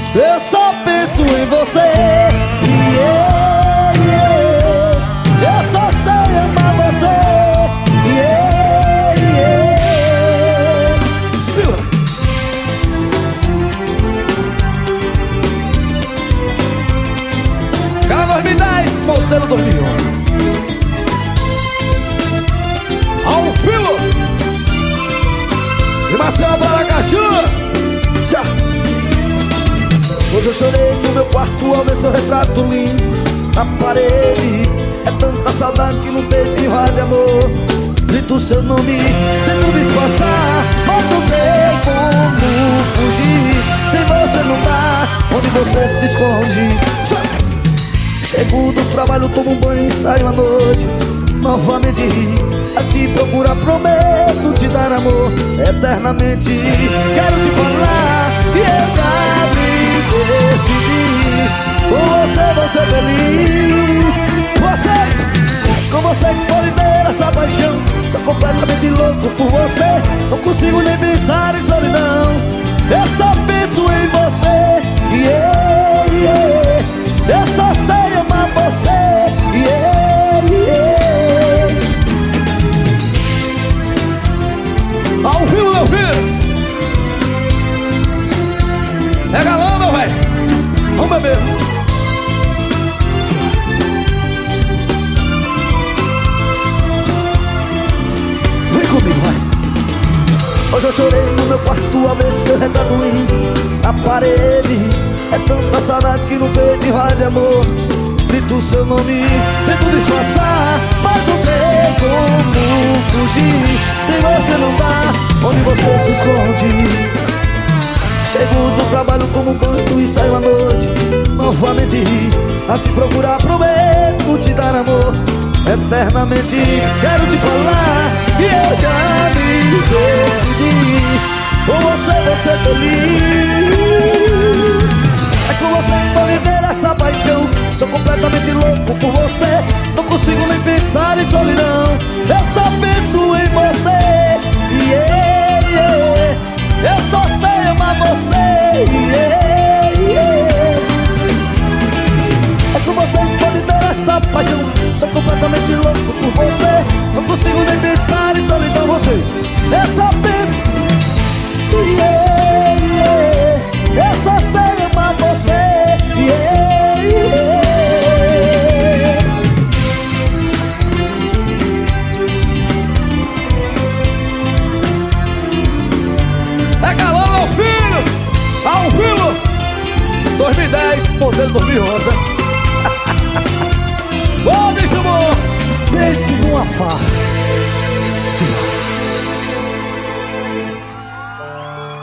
Eu só penso em você. Eu só sei amar você. Silva. Cara 2010, modelo 2011. Ao filo. E Marcelo para Aracaju. Já. Hoje eu chorei no meu quarto ao ver seu retrato lindo na parede. É tanta saudade que no peito invade amor. Grito seu nome, tento disfarçar, mas eu sei como fugir. Sem você não dá, onde você se esconde. Chego do trabalho, tomo um banho e saio à noite novamente a te procurar, prometo te dar amor eternamente. Quero te falar que eu já me decidi. Com você vou ser feliz. Vocês, com você que pode ter essa paixão. Sou completamente louco por você. Não consigo nem pensar em solidão. Eu só penso em você. Eu só sei amar você. Ao vivo, meu filho. É galão, meu velho. Vamos beber. Vem comigo, vai. Hoje eu chorei no meu quarto ao ver seu retrato lindo na parede. É tanta saudade que no peito invade amor. Grito seu nome, tento disfarçar, mas eu sei como fugir. Sem você não dá, onde você se esconde. Chego do trabalho, tomo um banho e saio à noite novamente a te procurar, prometo te dar amor eternamente. Quero te falar que eu já me decidi. Com você vou ser feliz. É com você que vou viver essa paixão. Sou completamente louco por você. Não consigo nem pensar em solidão. Eu só penso em você. Eu só sei amar você. É com você que vou viver essa paixão. Sou completamente louco por você. Não consigo nem pensar em solidão. Vocês, eu só penso. Eu só sei amar você. É galão, meu filho. Ao vivo 2010, modelo 2011. Ô, bicho bom. Pense numa farra.